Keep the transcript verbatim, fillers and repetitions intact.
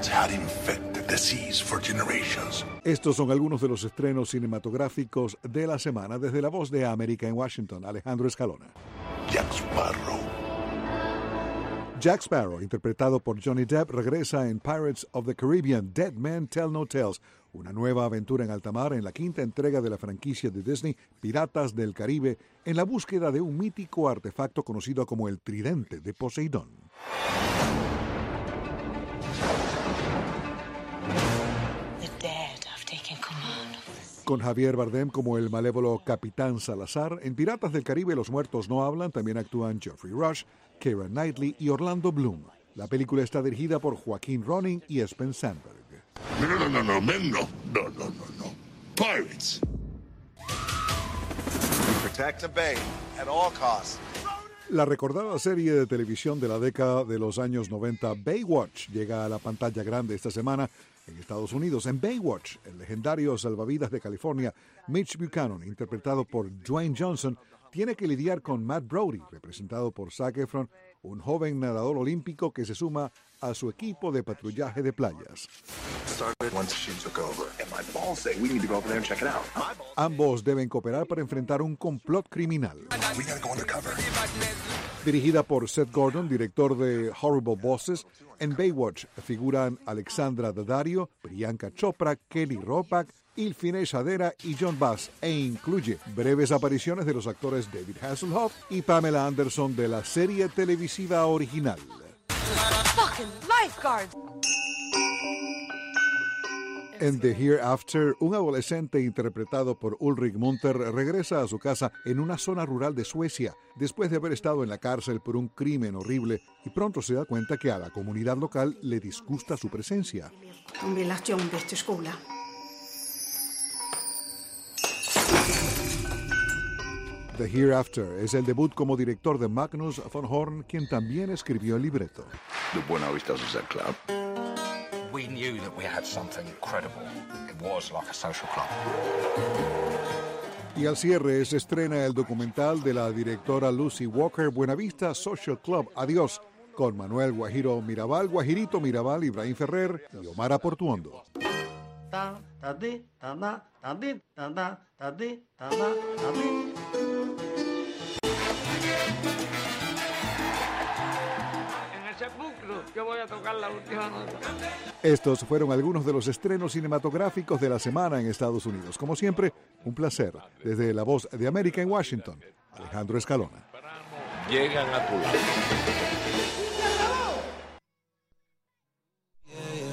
Germans had infected the seas for generations. Estos son algunos de los estrenos cinematográficos de la semana desde La Voz de América en Washington. Alejandro Escalona. Jack Sparrow. Jack Sparrow, interpretado por Johnny Depp, regresa en Pirates of the Caribbean, Dead Men Tell No Tales, una nueva aventura en alta mar en la quinta entrega de la franquicia de Disney, Piratas del Caribe, en la búsqueda de un mítico artefacto conocido como el Tridente de Poseidón. Con Javier Bardem como el malévolo Capitán Salazar, en Piratas del Caribe Los Muertos No Hablan también actúan Geoffrey Rush, Keira Knightley y Orlando Bloom. La película está dirigida por Joaquín Ronin y Espen Sandberg. No, no, no, no, no, men, no, no, no, no, no. Pirates. Protect the bay at all costs. La recordada serie de televisión de la década de los años noventa, Baywatch, llega a la pantalla grande esta semana en Estados Unidos. En Baywatch, el legendario salvavidas de California, Mitch Buchanan, interpretado por Dwayne Johnson, tiene que lidiar con Matt Brody, representado por Zac Efron, un joven nadador olímpico que se suma a su equipo de patrullaje de playas. Ambos deben cooperar para enfrentar un complot criminal. Dirigida por Seth Gordon, director de Horrible Bosses, en Baywatch figuran Alexandra Daddario, Priyanka Chopra, Kelly Ropack, Ilfine Shadera y John Bass, e incluye breves apariciones de los actores David Hasselhoff y Pamela Anderson de la serie televisiva original. En The Hereafter, un adolescente interpretado por Ulrich Munter regresa a su casa en una zona rural de Suecia después de haber estado en la cárcel por un crimen horrible y pronto se da cuenta que a la comunidad local le disgusta su presencia. The Hereafter es el debut como director de Magnus von Horn, quien también escribió el libreto. The Buena Vista Social Club. We knew that we had something credible. It was like a social club. Y al cierre se estrena el documental de la directora Lucy Walker, Buenavista Social Club, Adiós, con Manuel Guajiro Mirabal, Guajirito Mirabal, Ibrahim Ferrer y Omar Portuondo. Yo voy a tocar la última nota. Estos fueron algunos de los estrenos cinematográficos de la semana en Estados Unidos. Como siempre, un placer. Desde La Voz de América en Washington, Alejandro Escalona. Llegan a tu lado.